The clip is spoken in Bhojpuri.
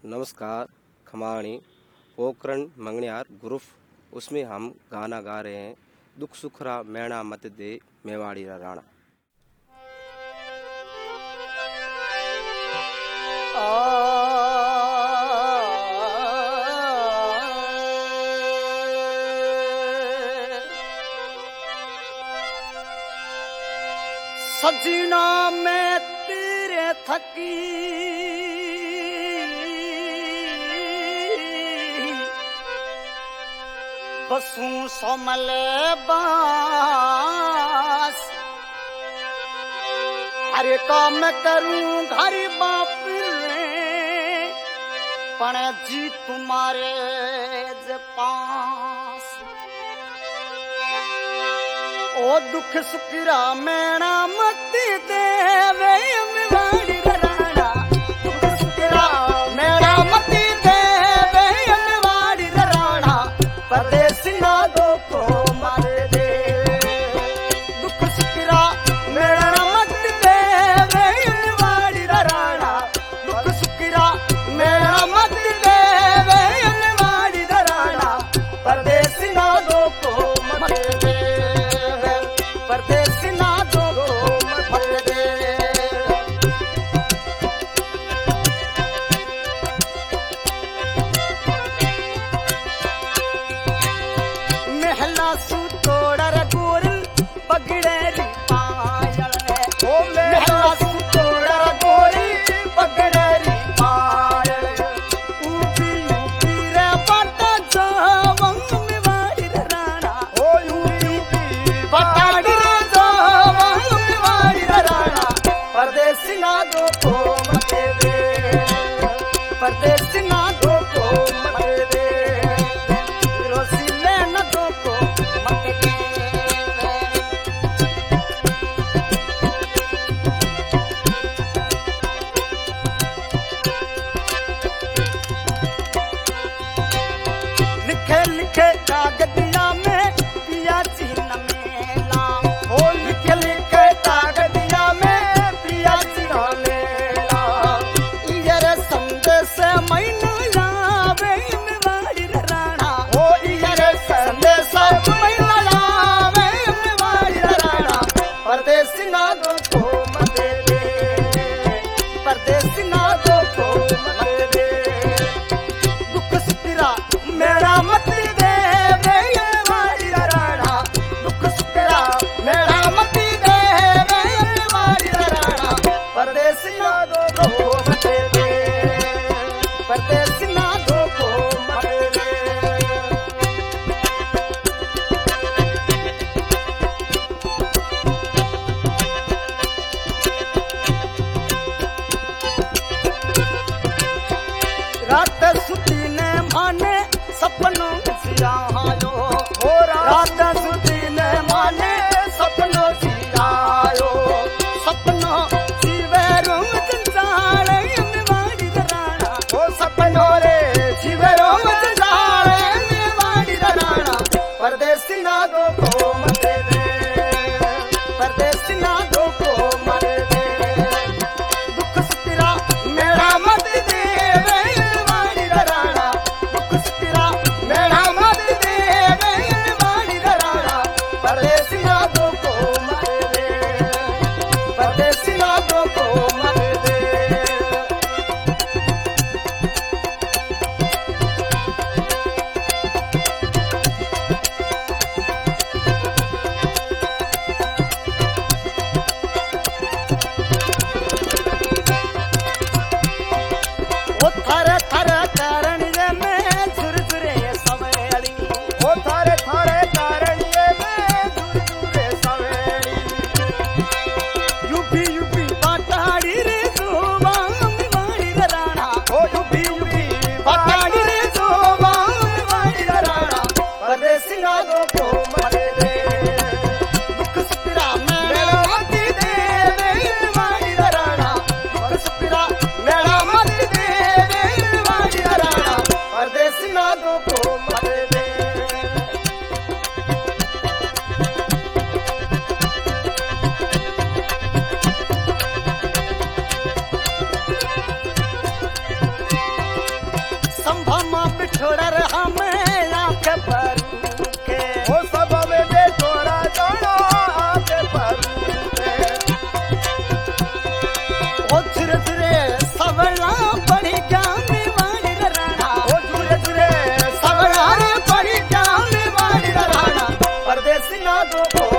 नमस्कार। खमाणी पोखरण मंगनियार ग्रुप उसमें हम गाना गा रहे हैं, दुख सुखरा मैणा मत दे मेवाड़ी राणा। सजना मैं तेरे थकी बसूं सोमल बास, हर काम करूं घर बाप पण जी तुम्हारे पास। ओ दुख सुखरा मैणा मत देवे मेवाड़ी राणा, दुख सुखरा मैणा मत देवे मेवाड़ी राणा, परदेस ना दो को मत दे। दुख सुखरा मैणा मत देवे मेवाड़ी राणा, दुख सुखरा मैणा मत देवे मेवाड़ी राणा, परदेस ना दो को मत दे। परदेसी ना दो मत दे। महला सु तोड़र गोरल पगड़ेरी पायल, ओ महला सु तोड़र गोरल पगड़ेरी पायल, ऊपी ऊपी रे बाटा जावंग मेवाड़ी राणा, ओ ऊपी बाटा परदेसी ना दो को मत दे, परदेसी ना दो को मत दे, रोसीले ना दो को मत दे। लिखे लिखे कागदिया में पिया चिन्ह मेला, ओ लिखे लिखे कागदिया में परदेसी ना दो को मत दे, परदेसी ना दो को मत दे। दुख सुखरा मेरा मत दे मेवाड़ी राणा, दुख सुखरा मेरा मत दे मेवाड़ी राणा, परदेसी ना दो को मत दे, परदेसी ना दो को मत दे। रात सुती ने माने सपनों सियायो, हो रात सुती ने माने सपनों सियायो, सपनों जीवे रोम चंचाले मेवाड़ी राणा, ओ सपनों रे जीवे रोम चंचाले मेवाड़ी राणा, परदेसी ना दो को मत दे, परदेसी ना दो को मत दे। दुख सुखरा मेरा मत दे मेवाड़ी राणा, दुख सुखरा मेरा मत दे मेवाड़ी राणा, परदेसी ना दो को मत दे, परदेसी ना दो को मत दे। ओ थारे थारे कारण ये मैं झुरझुरे सवेली, ओ थारे थारे कारण ये मैं झुरझुरे सवेली, यूपी यूपी बाटाड़ी रे जोवा मेवाड़ी राणा, ओ यूपी यूपी बाटाड़ी रे जोवा मेवाड़ी राणा, परदेसी ना दो को मत दे। दुख सुखरा मेरा मत दे मेवाड़ी राणा, दुख सुखरा मेरा मत दे छोड़ा रे हमें आंखें पर के ओ सब में दे छोड़ा जाना आके पर ओ धीरे धीरे सबला बड़ी जान वाली राणा ओ धीरे धीरे सबला बड़ी जान वाली राणा परदेसी ना दो